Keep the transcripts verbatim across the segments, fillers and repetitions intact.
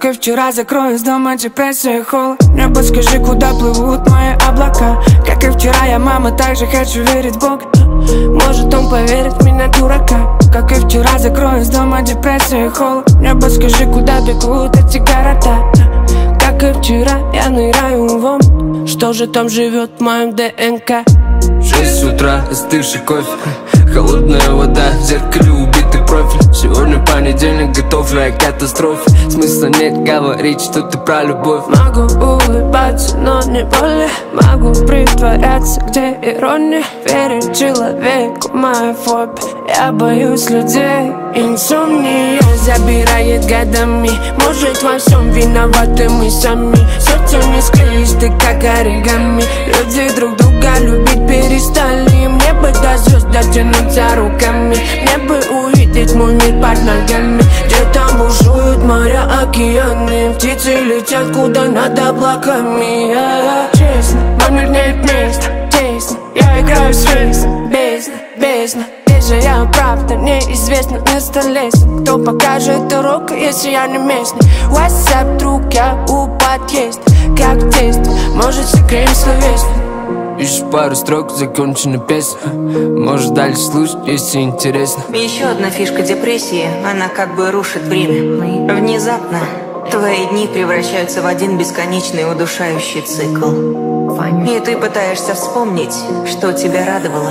Как и вчера, закрою из дома депрессия и холод. Мне подскажи, куда плывут мои облака. Как и вчера, я, мама, также хочу верить в Бога. Может, он поверит в меня, дурака. Как и вчера, закрою из дома депрессия и холод. Мне подскажи, куда бегут эти города. Как и вчера, я ныряю в ом. Что же там живет в моем ДНК? Шесть утра, остывший кофе, холодная вода, в зеркале убитый профиль. Сегодня понедельник, готовлю к катастрофе. Смысла нет говорить, что ты про любовь. Могу улыбаться, но не более. Могу притворяться, где ирония. Верить человеку, моя фобия. Я боюсь людей. Инсомния забирает годами. Может, во всем виноваты мы сами. Сердце не склеишь, ты как оригами. Люди друг друга любить перестали. Мне бы до звезд дотянуться руками. Мне бы увидеть мой мир под ногами. Где там бушуют моря, океаны. Птицы летят куда надо облаками. Я, честно, мой мир нет места. Тесно, я играю в свист. Бездна, бездна. Где же я, правда, неизвестно место лестниц. Кто покажет дорогу, если я не местный? WhatsApp, друг, я у подъезда. Как тест, может, сыграем словесно. Ищешь пару строк, закончена песня. Можешь дальше слушать, если интересно. Еще одна фишка депрессии, она как бы рушит время. Внезапно твои дни превращаются в один бесконечный удушающий цикл. И ты пытаешься вспомнить, что тебя радовало.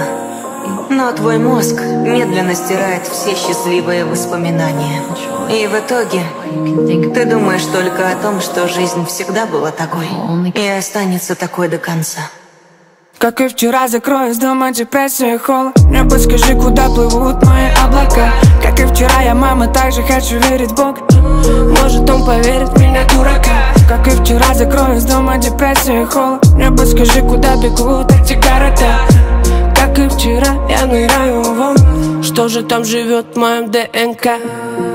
Но твой мозг медленно стирает все счастливые воспоминания. И в итоге ты думаешь только о том, что жизнь всегда была такой и останется такой до конца. Как и вчера, закрою из дома депрессия и холод. Мне подскажи, куда плывут мои облака. Как и вчера, я, мама, также хочу верить в Бога. Может, он поверит в меня, дурака. Как и вчера, закрою из дома депрессия и холод. Мне подскажи, куда бегут эти города. Как и вчера, я ныряю в ом. Что же там живет в моем ДНК?